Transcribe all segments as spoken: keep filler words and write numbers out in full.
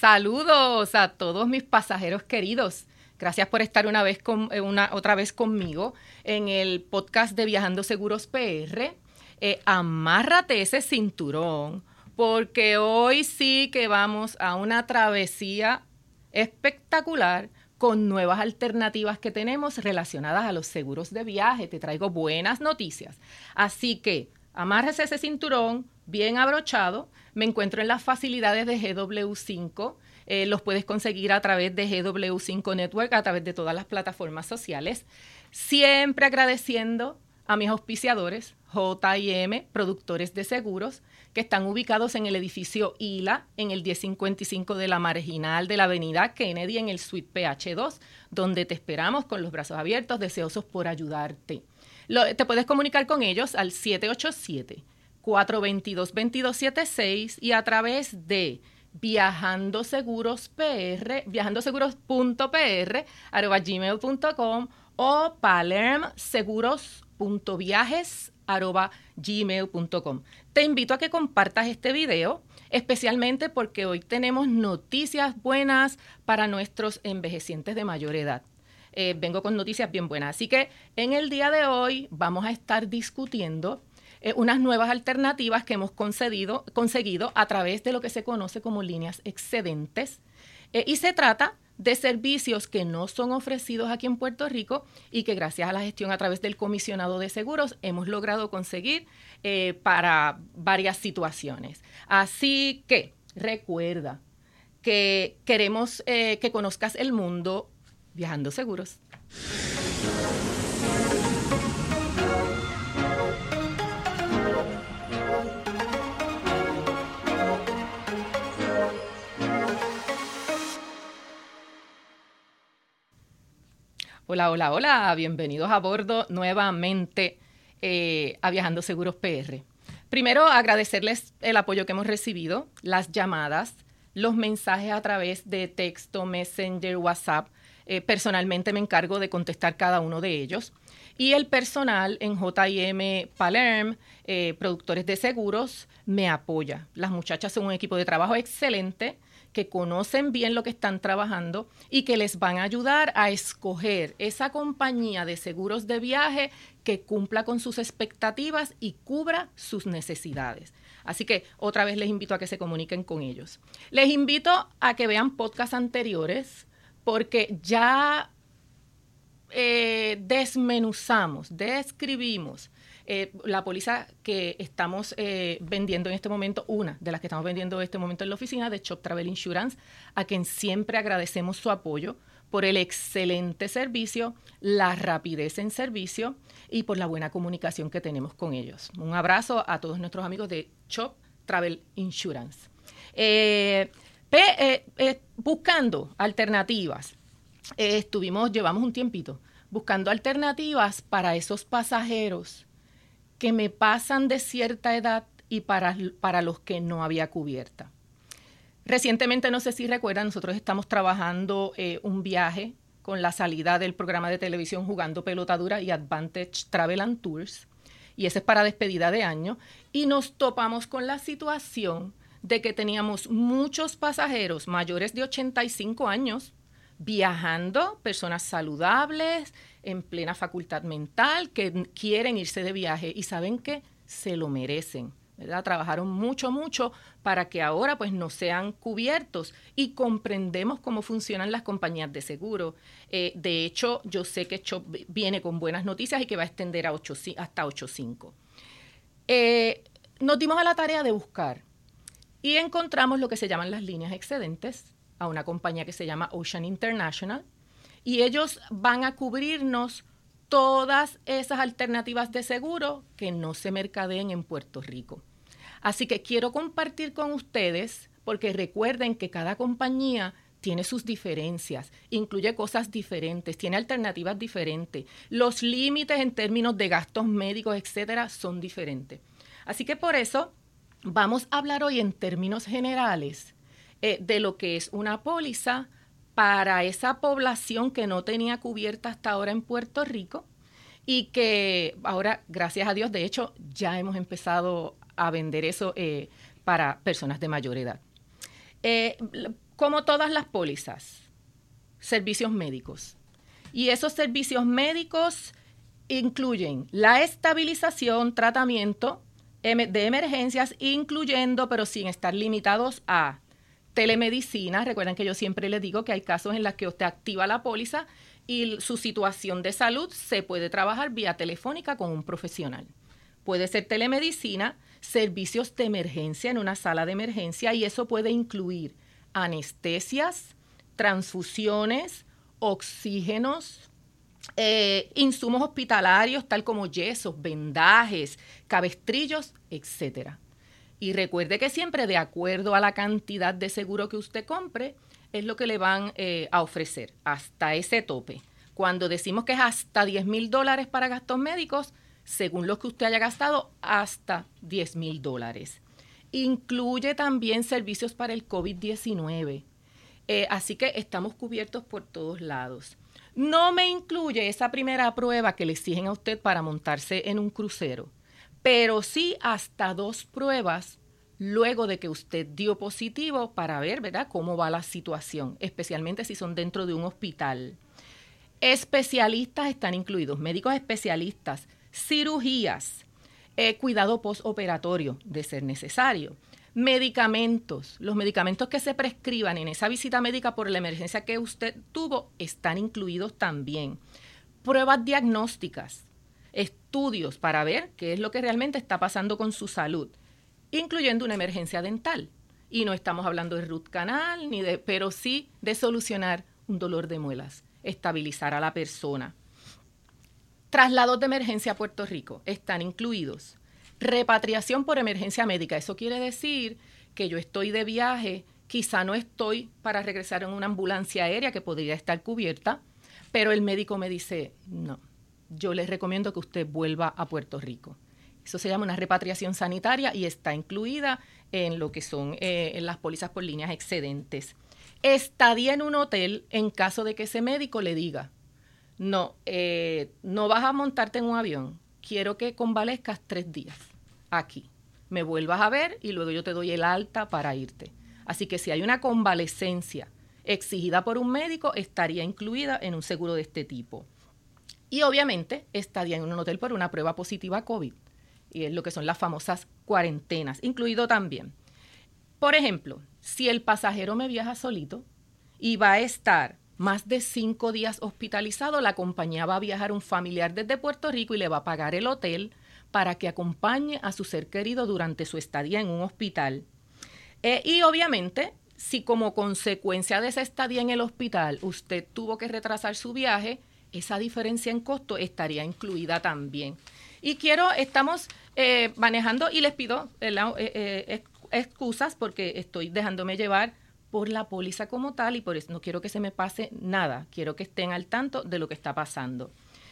Saludos a todos mis pasajeros queridos. Gracias por estar una vez con, una, otra vez conmigo en el podcast de Viajando Seguros P R. Eh, amárrate ese cinturón, porque hoy sí que vamos a una travesía espectacular con nuevas alternativas que tenemos relacionadas a los seguros de viaje. Te traigo buenas noticias. Así que amárrese ese cinturón bien abrochado. Me encuentro en las facilidades de G W cinco. Eh, los puedes conseguir a través de G W cinco Network, a través de todas las plataformas sociales. Siempre agradeciendo a mis auspiciadores, J I M, productores de seguros, que están ubicados en el edificio I L A, en el diez cincuenta y cinco de la Marginal de la Avenida Kennedy, en el Suite P H dos, donde te esperamos con los brazos abiertos, deseosos por ayudarte. Lo, te puedes comunicar con ellos al siete ocho siete, cuatro dos dos, dos dos siete seis y a través de Viajando Seguros P R, viajandoseguros punto p r arroba gmail punto com o palermseguros punto viajes arroba gmail punto com. Te invito a que compartas este video, especialmente porque hoy tenemos noticias buenas para nuestros envejecientes de mayor edad. Eh, vengo con noticias bien buenas. Así que en el día de hoy vamos a estar discutiendo eh, unas nuevas alternativas que hemos concedido, conseguido a través de lo que se conoce como líneas excedentes. Eh, y se trata de servicios que no son ofrecidos aquí en Puerto Rico y que gracias a la gestión a través del comisionado de seguros hemos logrado conseguir eh, para varias situaciones. Así que recuerda que queremos eh, que conozcas el mundo viajando seguros. Hola, hola, hola. Bienvenidos a bordo nuevamente eh, a Viajando Seguros P R. Primero, agradecerles el apoyo que hemos recibido, las llamadas, los mensajes a través de texto, Messenger, WhatsApp. Eh, personalmente me encargo de contestar cada uno de ellos. Y el personal en J I M Palerm, eh, productores de seguros, me apoya. Las muchachas son un equipo de trabajo excelente, que conocen bien lo que están trabajando y que les van a ayudar a escoger esa compañía de seguros de viaje que cumpla con sus expectativas y cubra sus necesidades. Así que otra vez les invito a que se comuniquen con ellos. Les invito a que vean podcasts anteriores porque ya eh, desmenuzamos, describimos Eh, la póliza que estamos eh, vendiendo en este momento, una de las que estamos vendiendo en este momento en la oficina de Shop Travel Insurance, a quien siempre agradecemos su apoyo por el excelente servicio, la rapidez en servicio y por la buena comunicación que tenemos con ellos. Un abrazo a todos nuestros amigos de Shop Travel Insurance. Eh, pe, eh, eh, buscando alternativas, eh, estuvimos, llevamos un tiempito, buscando alternativas para esos pasajeros que me pasan de cierta edad y para, para los que no había cubierta. Recientemente, no sé si recuerdan, nosotros estamos trabajando eh, un viaje con la salida del programa de televisión Jugando Pelota Dura y Advantage Travel and Tours, y ese es para despedida de año, y nos topamos con la situación de que teníamos muchos pasajeros mayores de ochenta y cinco años viajando, personas saludables, en plena facultad mental, que quieren irse de viaje y saben que se lo merecen, ¿verdad? Trabajaron mucho, mucho para que ahora pues no sean cubiertos y comprendemos cómo funcionan las compañías de seguro. Eh, de hecho, yo sé que Shop viene con buenas noticias y que va a extender a ocho, hasta ocho punto cinco. Eh, nos dimos a la tarea de buscar y encontramos lo que se llaman las líneas excedentes a una compañía que se llama Ocean International, y ellos van a cubrirnos todas esas alternativas de seguro que no se mercadeen en Puerto Rico. Así que quiero compartir con ustedes, porque recuerden que cada compañía tiene sus diferencias, incluye cosas diferentes, tiene alternativas diferentes. Los límites en términos de gastos médicos, etcétera, son diferentes. Así que por eso vamos a hablar hoy en términos generales eh, de lo que es una póliza para esa población que no tenía cubierta hasta ahora en Puerto Rico y que ahora, gracias a Dios, de hecho, ya hemos empezado a vender eso eh, para personas de mayor edad. Eh, Como todas las pólizas, servicios médicos. Y esos servicios médicos incluyen la estabilización, tratamiento de emergencias, incluyendo, pero sin estar limitados a telemedicina. Recuerden que yo siempre les digo que hay casos en los que usted activa la póliza y su situación de salud se puede trabajar vía telefónica con un profesional. Puede ser telemedicina, servicios de emergencia en una sala de emergencia, y eso puede incluir anestesias, transfusiones, oxígenos, eh, insumos hospitalarios tal como yesos, vendajes, cabestrillos, etcétera. Y recuerde que siempre, de acuerdo a la cantidad de seguro que usted compre, es lo que le van eh, a ofrecer, hasta ese tope. Cuando decimos que es hasta diez mil dólares para gastos médicos, según lo que usted haya gastado, hasta diez mil dólares. Incluye también servicios para el COVID diecinueve. Eh, así que estamos cubiertos por todos lados. No me incluye esa primera prueba que le exigen a usted para montarse en un crucero, pero sí hasta dos pruebas luego de que usted dio positivo para ver, ¿verdad?, cómo va la situación, especialmente si son dentro de un hospital. Especialistas están incluidos, médicos especialistas, cirugías, eh, cuidado postoperatorio de ser necesario, medicamentos. Los medicamentos que se prescriban en esa visita médica por la emergencia que usted tuvo están incluidos también. Pruebas diagnósticas, estudios para ver qué es lo que realmente está pasando con su salud, incluyendo una emergencia dental. Y no estamos hablando de root canal, ni de, pero sí de solucionar un dolor de muelas, estabilizar a la persona. Traslados de emergencia a Puerto Rico están incluidos. Repatriación por emergencia médica. Eso quiere decir que yo estoy de viaje, quizá no estoy para regresar en una ambulancia aérea que podría estar cubierta, pero el médico me dice, no, yo les recomiendo que usted vuelva a Puerto Rico. Eso se llama una repatriación sanitaria y está incluida en lo que son eh, en las pólizas por líneas excedentes. Estadía en un hotel en caso de que ese médico le diga, no, eh, no vas a montarte en un avión, quiero que convalezcas tres días aquí, me vuelvas a ver y luego yo te doy el alta para irte. Así que si hay una convalecencia exigida por un médico, estaría incluida en un seguro de este tipo. Y obviamente estadía en un hotel por una prueba positiva a COVID, y es lo que son las famosas cuarentenas, incluido también. Por ejemplo, si el pasajero me viaja solito y va a estar más de cinco días hospitalizado, la compañía va a viajar un familiar desde Puerto Rico y le va a pagar el hotel para que acompañe a su ser querido durante su estadía en un hospital. Eh, y obviamente, si como consecuencia de esa estadía en el hospital usted tuvo que retrasar su viaje, esa diferencia en costo estaría incluida también. Y quiero, estamos eh, manejando y les pido eh, eh, eh, excusas porque estoy dejándome llevar por la póliza como tal y por eso no quiero que se me pase nada. Quiero que estén al tanto de lo que está pasando.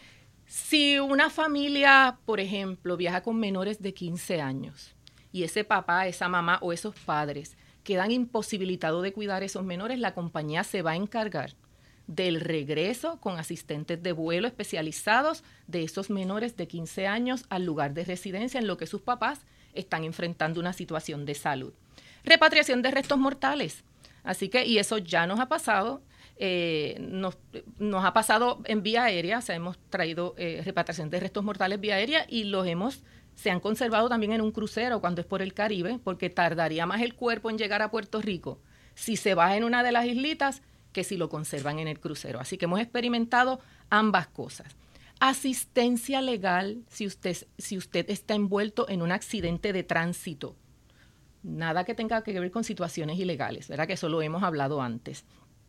Si una familia, por ejemplo, viaja con menores de quince años y ese papá, esa mamá o esos padres quedan imposibilitados de cuidar a esos menores, la compañía se va a encargar del regreso con asistentes de vuelo especializados de esos menores de quince años al lugar de residencia en lo que sus papás están enfrentando una situación de salud. Repatriación de restos mortales. Así que, y eso ya nos ha pasado, eh, nos, nos ha pasado en vía aérea, o sea, hemos traído eh, repatriación de restos mortales vía aérea y los hemos, se han conservado también en un crucero cuando es por el Caribe, porque tardaría más el cuerpo en llegar a Puerto Rico si se va en una de las islitas que si lo conservan en el crucero. Así que hemos experimentado ambas cosas. Asistencia legal si usted, si usted está envuelto en un accidente de tránsito. Nada que tenga que ver con situaciones ilegales, ¿verdad? Que eso lo hemos hablado antes.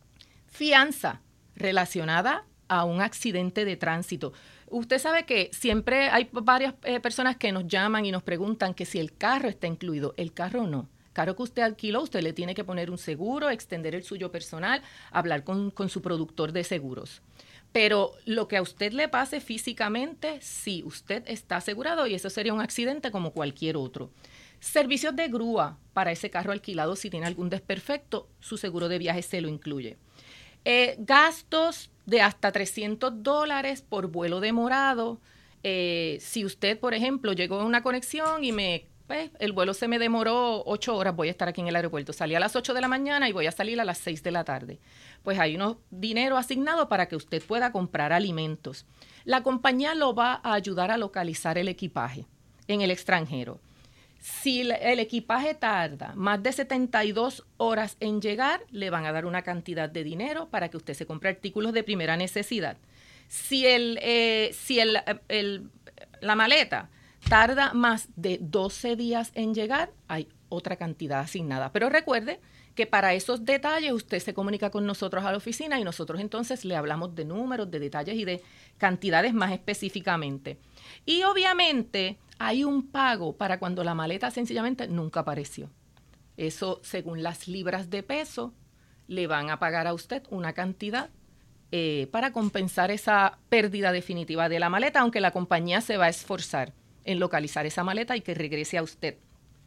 Fianza relacionada a un accidente de tránsito. Usted sabe que siempre hay varias eh, personas que nos llaman y nos preguntan que si el carro está incluido. El carro no. El carro que usted alquiló, usted le tiene que poner un seguro, extender el suyo personal, hablar con, con su productor de seguros. Pero lo que a usted le pase físicamente, sí, usted está asegurado y eso sería un accidente como cualquier otro. Servicios de grúa para ese carro alquilado, si tiene algún desperfecto, su seguro de viaje se lo incluye. Eh, gastos de hasta trescientos dólares por vuelo demorado. Eh, si usted, por ejemplo, llegó a una conexión y me pues el vuelo se me demoró ocho horas, voy a estar aquí en el aeropuerto. Salí a las ocho de la mañana y voy a salir a las seis de la tarde. Pues hay unos dinero asignado para que usted pueda comprar alimentos. La compañía lo va a ayudar a localizar el equipaje en el extranjero. Si el equipaje tarda más de setenta y dos horas en llegar, le van a dar una cantidad de dinero para que usted se compre artículos de primera necesidad. Si, el, eh, si el, el, la maleta tarda más de doce días en llegar, hay otra cantidad asignada. Pero recuerde que para esos detalles usted se comunica con nosotros a la oficina y nosotros entonces le hablamos de números, de detalles y de cantidades más específicamente. Y obviamente hay un pago para cuando la maleta sencillamente nunca apareció. Eso, según las libras de peso, le van a pagar a usted una cantidad eh, para compensar esa pérdida definitiva de la maleta, aunque la compañía se va a esforzar en localizar esa maleta y que regrese a usted.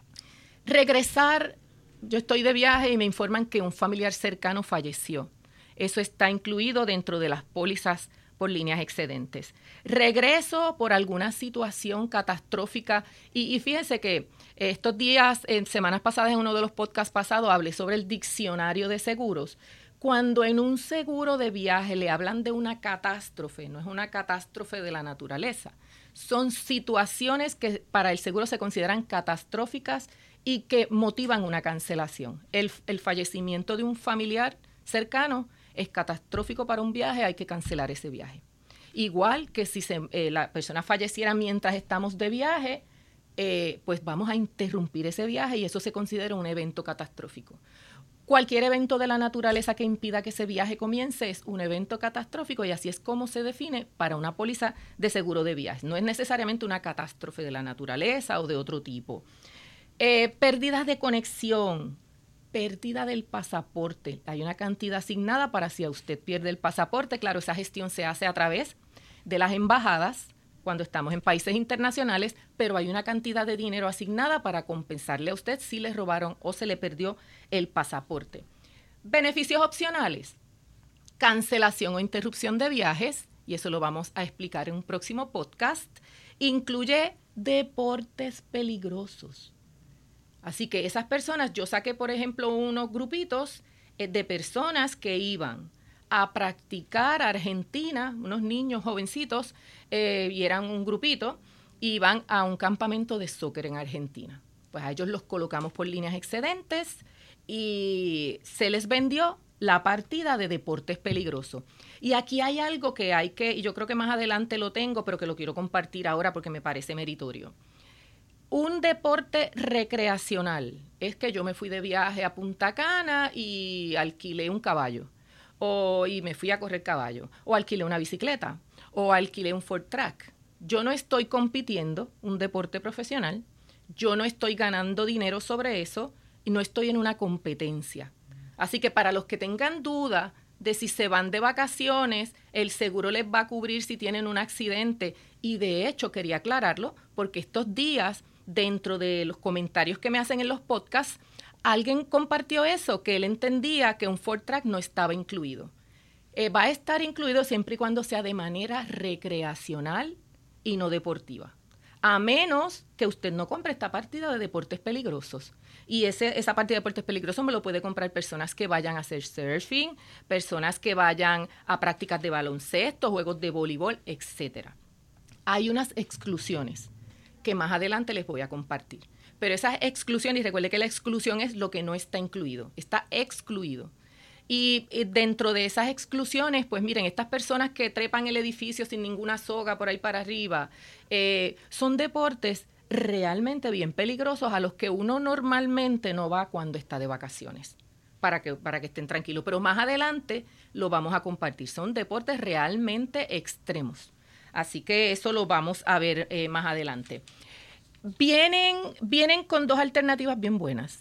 Regresar, yo estoy de viaje y me informan que un familiar cercano falleció. Eso está incluido dentro de las pólizas por líneas excedentes. Regreso por alguna situación catastrófica y, y fíjense que estos días, en semanas pasadas, en uno de los podcasts pasados, hablé sobre el diccionario de seguros. Cuando en un seguro de viaje le hablan de una catástrofe, no es una catástrofe de la naturaleza, son situaciones que para el seguro se consideran catastróficas y que motivan una cancelación. El, el fallecimiento de un familiar cercano es catastrófico para un viaje, hay que cancelar ese viaje. Igual que si se, eh, la persona falleciera mientras estamos de viaje, eh, pues vamos a interrumpir ese viaje y eso se considera un evento catastrófico. Cualquier evento de la naturaleza que impida que ese viaje comience es un evento catastrófico y así es como se define para una póliza de seguro de viajes. No es necesariamente una catástrofe de la naturaleza o de otro tipo. Eh, pérdidas de conexión. Pérdida del pasaporte. Hay una cantidad asignada para si a usted pierde el pasaporte. Claro, esa gestión se hace a través de las embajadas cuando estamos en países internacionales, pero hay una cantidad de dinero asignada para compensarle a usted si le robaron o se le perdió el pasaporte. Beneficios opcionales. Cancelación o interrupción de viajes, y eso lo vamos a explicar en un próximo podcast. Incluye deportes peligrosos. Así que esas personas, yo saqué, por ejemplo, unos grupitos eh, de personas que iban a practicar a Argentina, unos niños jovencitos, eh, y eran un grupito, iban a un campamento de soccer en Argentina. Pues a ellos los colocamos por líneas excedentes y se les vendió la partida de deportes peligrosos. Y aquí hay algo que hay que, y yo creo que más adelante lo tengo, pero que lo quiero compartir ahora porque me parece meritorio. Un deporte recreacional es que yo me fui de viaje a Punta Cana y alquilé un caballo, o y me fui a correr caballo, o alquilé una bicicleta, o alquilé un Ford Track. Yo no estoy compitiendo un deporte profesional, yo no estoy ganando dinero sobre eso y no estoy en una competencia. Así que para los que tengan duda de si se van de vacaciones, el seguro les va a cubrir si tienen un accidente. Y de hecho quería aclararlo porque estos días, dentro de los comentarios que me hacen en los podcasts, alguien compartió eso, que él entendía que un Ford Track no estaba incluido. Eh, va a estar incluido siempre y cuando sea de manera recreacional y no deportiva. A menos que usted no compre esta partida de deportes peligrosos. Y ese, esa partida de deportes peligrosos me lo puede comprar personas que vayan a hacer surfing, personas que vayan a prácticas de baloncesto, juegos de voleibol, etcétera. Hay unas exclusiones que más adelante les voy a compartir. Pero esas exclusiones, y recuerde que la exclusión es lo que no está incluido, está excluido. Y, y dentro de esas exclusiones, pues miren, estas personas que trepan el edificio sin ninguna soga por ahí para arriba, eh, son deportes realmente bien peligrosos a los que uno normalmente no va cuando está de vacaciones, para que, para que estén tranquilos. Pero más adelante lo vamos a compartir. Son deportes realmente extremos. Así que eso lo vamos a ver eh, más adelante. Vienen, vienen con dos alternativas bien buenas.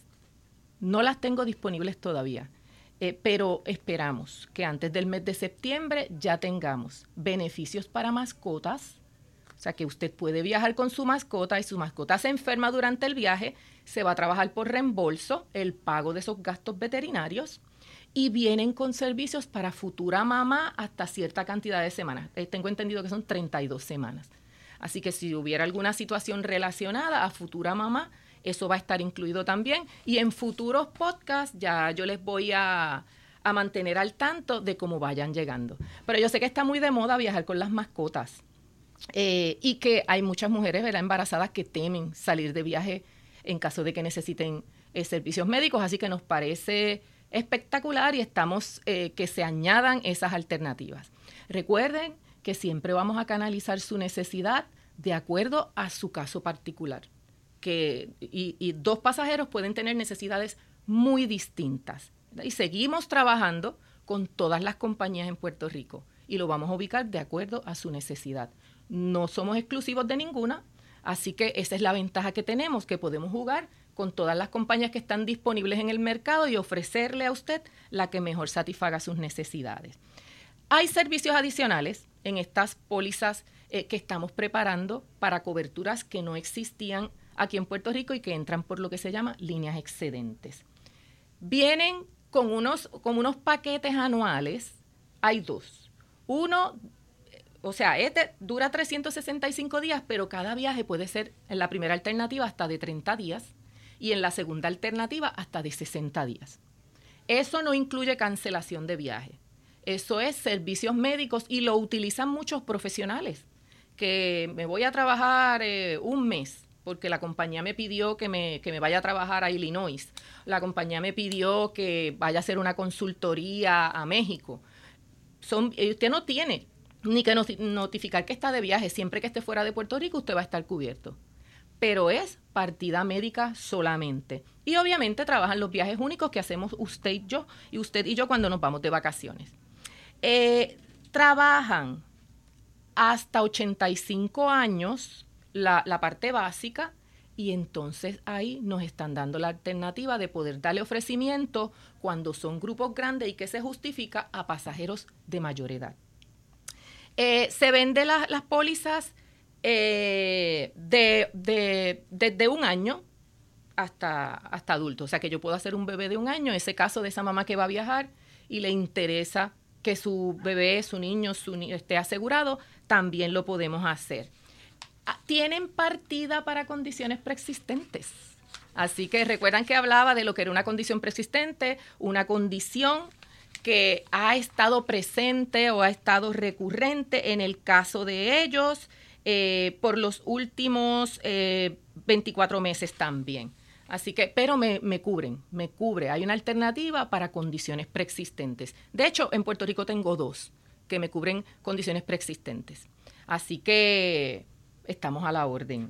No las tengo disponibles todavía, eh, pero esperamos que antes del mes de septiembre ya tengamos beneficios para mascotas. O sea, que usted puede viajar con su mascota y su mascota se enferma durante el viaje, se va a trabajar por reembolso, el pago de esos gastos veterinarios. Y vienen con servicios para futura mamá hasta cierta cantidad de semanas. Eh, tengo entendido que son treinta y dos semanas. Así que si hubiera alguna situación relacionada a futura mamá, Eso va a estar incluido también. Y en futuros podcasts ya yo les voy a, a mantener al tanto de cómo vayan llegando. Pero yo sé que está muy de moda viajar con las mascotas. Eh, y que hay muchas mujeres, ¿verdad?, embarazadas que temen salir de viaje en caso de que necesiten eh, servicios médicos. Así que nos parece espectacular y estamos eh, que se añadan esas alternativas. Recuerden que siempre vamos a canalizar su necesidad de acuerdo a su caso particular. Que, y, y dos pasajeros pueden tener necesidades muy distintas, ¿verdad? Y seguimos trabajando con todas las compañías en Puerto Rico y lo vamos a ubicar de acuerdo a su necesidad. No somos exclusivos de ninguna, así que esa es la ventaja que tenemos, que podemos jugar con todas las compañías que están disponibles en el mercado y ofrecerle a usted la que mejor satisfaga sus necesidades. Hay servicios adicionales en estas pólizas eh, que estamos preparando para coberturas que no existían aquí en Puerto Rico y que entran por lo que se llama líneas excedentes. Vienen con unos, con unos paquetes anuales, hay dos. Uno, o sea, este dura trescientos sesenta y cinco días, pero cada viaje puede ser, en la primera alternativa, hasta de treinta días y en la segunda alternativa hasta de sesenta días. Eso no incluye cancelación de viaje. Eso es servicios médicos y lo utilizan muchos profesionales, que me voy a trabajar eh, un mes porque la compañía me pidió que me, que me vaya a trabajar a Illinois. La compañía me pidió que vaya a hacer una consultoría a México. Son, usted no tiene ni que notificar que está de viaje. Siempre que esté fuera de Puerto Rico, usted va a estar cubierto. Pero es partida médica solamente. Y obviamente trabajan los viajes únicos que hacemos usted y yo, y usted y yo cuando nos vamos de vacaciones. Eh, trabajan hasta ochenta y cinco años la, la parte básica, y entonces ahí nos están dando la alternativa de poder darle ofrecimiento cuando son grupos grandes y que se justifica a pasajeros de mayor edad. Eh, se venden la, las pólizas eh, de, de, desde un año hasta, hasta adulto. O sea que yo puedo hacer un bebé de un año, ese caso de esa mamá que va a viajar y le interesa que su bebé, su niño, su niño esté asegurado, también lo podemos hacer. Tienen partida para condiciones preexistentes. Así que recuerdan que hablaba de lo que era una condición preexistente, una condición que ha estado presente o ha estado recurrente en el caso de ellos eh, por los últimos eh, veinticuatro meses también. Así que, pero me, me cubren, me cubre. Hay una alternativa para condiciones preexistentes. De hecho, en Puerto Rico tengo dos que me cubren condiciones preexistentes. Así que estamos a la orden.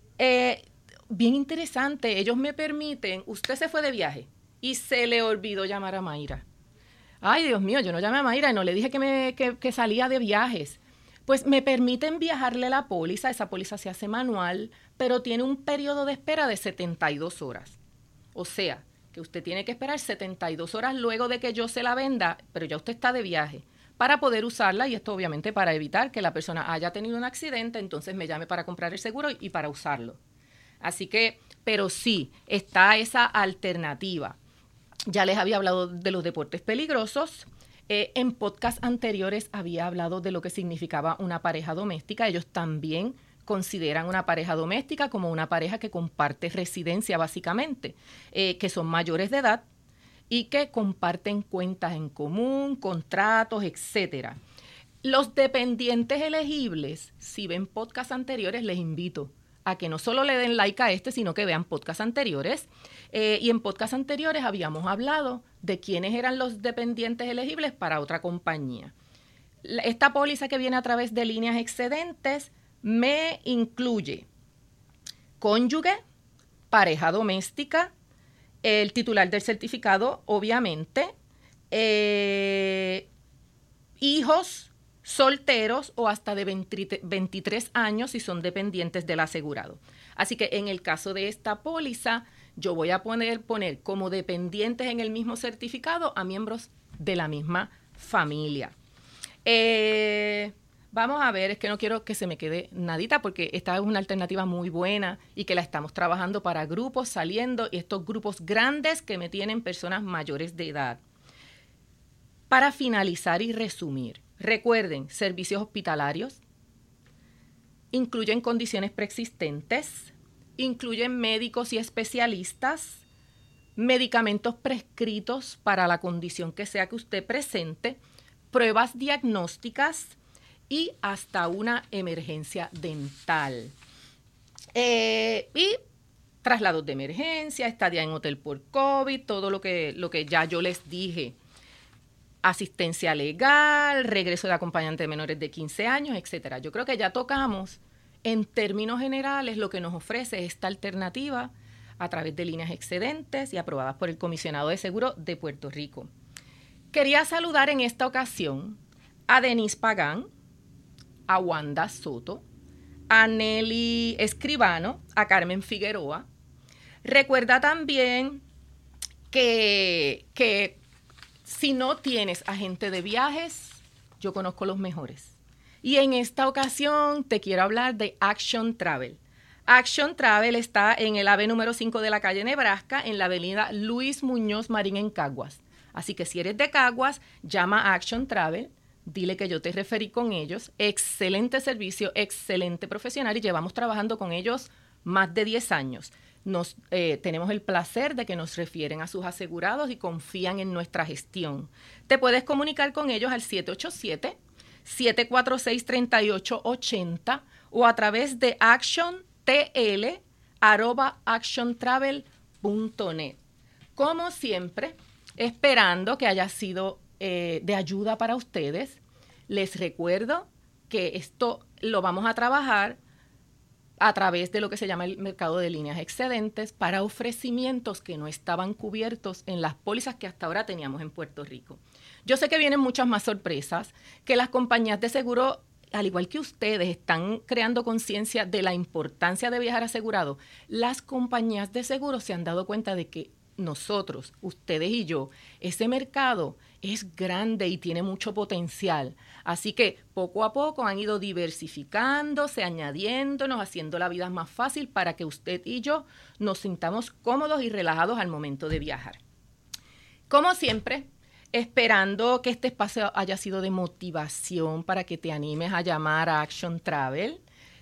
Eh, bien interesante, ellos me permiten, usted se fue de viaje y se le olvidó llamar a Mayra. Ay, Dios mío, yo no llamé a Mayra y no le dije que, me, que, que salía de viajes. Pues me permiten viajarle la póliza, esa póliza se hace manual, pero tiene un periodo de espera de setenta y dos horas. O sea, que usted tiene que esperar setenta y dos horas luego de que yo se la venda, pero ya usted está de viaje, para poder usarla, y esto obviamente para evitar que la persona haya tenido un accidente, entonces me llame para comprar el seguro y para usarlo. Así que, pero sí, está esa alternativa. Ya les había hablado de los deportes peligrosos. Eh, en podcast anteriores había hablado de lo que significaba una pareja doméstica. Ellos también consideran una pareja doméstica como una pareja que comparte residencia básicamente, eh, que son mayores de edad y que comparten cuentas en común, contratos, etcétera. Los dependientes elegibles, si ven podcasts anteriores, les invito a que no solo le den like a este, sino que vean podcasts anteriores. Eh, y en podcasts anteriores habíamos hablado de quiénes eran los dependientes elegibles para otra compañía. Esta póliza que viene a través de líneas excedentes me incluye cónyuge, pareja doméstica, el titular del certificado, obviamente, eh, hijos solteros o hasta de veintitrés años si son dependientes del asegurado. Así que en el caso de esta póliza, yo voy a poner, poner como dependientes en el mismo certificado a miembros de la misma familia. Eh, vamos a ver, es que no quiero que se me quede nadita porque esta es una alternativa muy buena y que la estamos trabajando para grupos saliendo, y estos grupos grandes que me tienen personas mayores de edad. Para finalizar y resumir, recuerden, servicios hospitalarios, incluyen condiciones preexistentes incluyen médicos y especialistas, medicamentos prescritos para la condición que sea que usted presente, pruebas diagnósticas y hasta una emergencia dental. Eh, y traslados de emergencia, estadía en hotel por COVID, todo lo que, lo que ya yo les dije. Asistencia legal, regreso de acompañante de menores de quince años, etcétera. Yo creo que ya tocamos, en términos generales, lo que nos ofrece esta alternativa a través de líneas excedentes y aprobadas por el Comisionado de Seguro de Puerto Rico. Quería saludar en esta ocasión a Denise Pagán, a Wanda Soto, a Nelly Escribano, a Carmen Figueroa. Recuerda también que, que si no tienes agente de viajes, yo conozco los mejores. Y en esta ocasión te quiero hablar de Action Travel. Action Travel está en el A V E número cinco de la calle Nebraska, en la avenida Luis Muñoz Marín en Caguas. Así que si eres de Caguas, llama a Action Travel, dile que yo te referí con ellos. Excelente servicio, excelente profesional y llevamos trabajando con ellos más de diez años. Nos, eh, tenemos el placer de que nos refieren a sus asegurados y confían en nuestra gestión. Te puedes comunicar con ellos al siete ocho siete, siete cuatro seis, tres ocho ocho cero o a través de actiontl arroba actiontravel punto net. Como siempre, esperando que haya sido eh, de ayuda para ustedes, les recuerdo que esto lo vamos a trabajar a través de lo que se llama el mercado de líneas excedentes para ofrecimientos que no estaban cubiertos en las pólizas que hasta ahora teníamos en Puerto Rico. Yo sé que vienen muchas más sorpresas, que las compañías de seguro, al igual que ustedes, están creando conciencia de la importancia de viajar asegurado. Las compañías de seguro se han dado cuenta de que nosotros, ustedes y yo, ese mercado es grande y tiene mucho potencial. Así que poco a poco han ido diversificándose, añadiéndonos, haciendo la vida más fácil para que usted y yo nos sintamos cómodos y relajados al momento de viajar. Como siempre, esperando que este espacio haya sido de motivación para que te animes a llamar a Action Travel.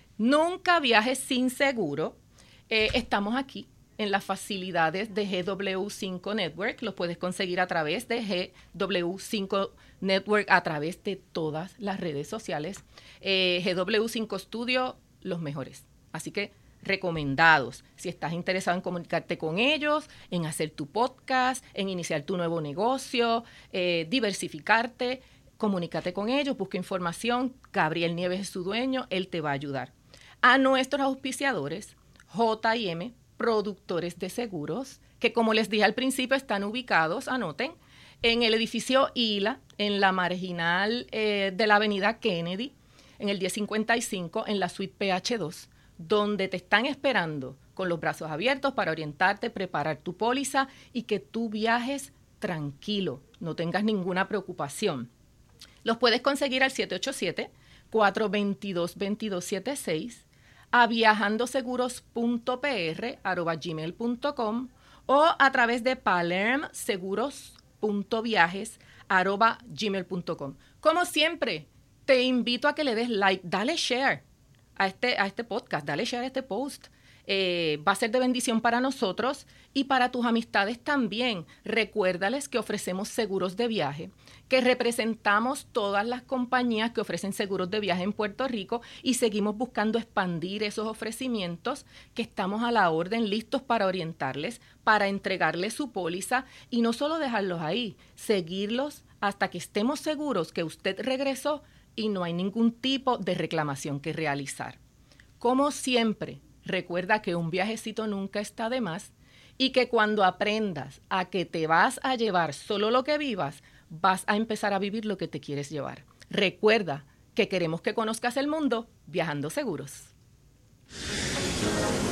Nunca viajes sin seguro. Eh, estamos aquí en las facilidades de G W cinco Network. Los puedes conseguir a través de G W cinco Network, a través de todas las redes sociales. Eh, G W cinco Studio, los mejores. Así que recomendados. Si estás interesado en comunicarte con ellos, en hacer tu podcast, en iniciar tu nuevo negocio, eh, diversificarte, comunícate con ellos, busca información. Gabriel Nieves es su dueño, él te va a ayudar. A nuestros auspiciadores, J y M, productores de seguros, que como les dije al principio están ubicados, anoten, en el edificio I L A, en la marginal eh, de la avenida Kennedy, en el diez cincuenta y cinco, en la suite P H dos, donde te están esperando con los brazos abiertos para orientarte, preparar tu póliza y que tú viajes tranquilo, no tengas ninguna preocupación. Los puedes conseguir al siete ocho siete, cuatro dos dos, dos dos siete seis, a viajandoseguros punto p r arroba gmail punto com o a través de palermseguros punto viajes arroba gmail punto com. Como siempre, te invito a que le des like, dale share a este, a este podcast, dale share a este post. Eh, va a ser de bendición para nosotros y para tus amistades también. Recuérdales que ofrecemos seguros de viaje, que representamos todas las compañías que ofrecen seguros de viaje en Puerto Rico y seguimos buscando expandir esos ofrecimientos, que estamos a la orden, listos para orientarles, para entregarles su póliza y no solo dejarlos ahí, seguirlos hasta que estemos seguros que usted regresó y no hay ningún tipo de reclamación que realizar. Como siempre, recuerda que un viajecito nunca está de más y que cuando aprendas a que te vas a llevar solo lo que vivas, vas a empezar a vivir lo que te quieres llevar. Recuerda que queremos que conozcas el mundo viajando seguros.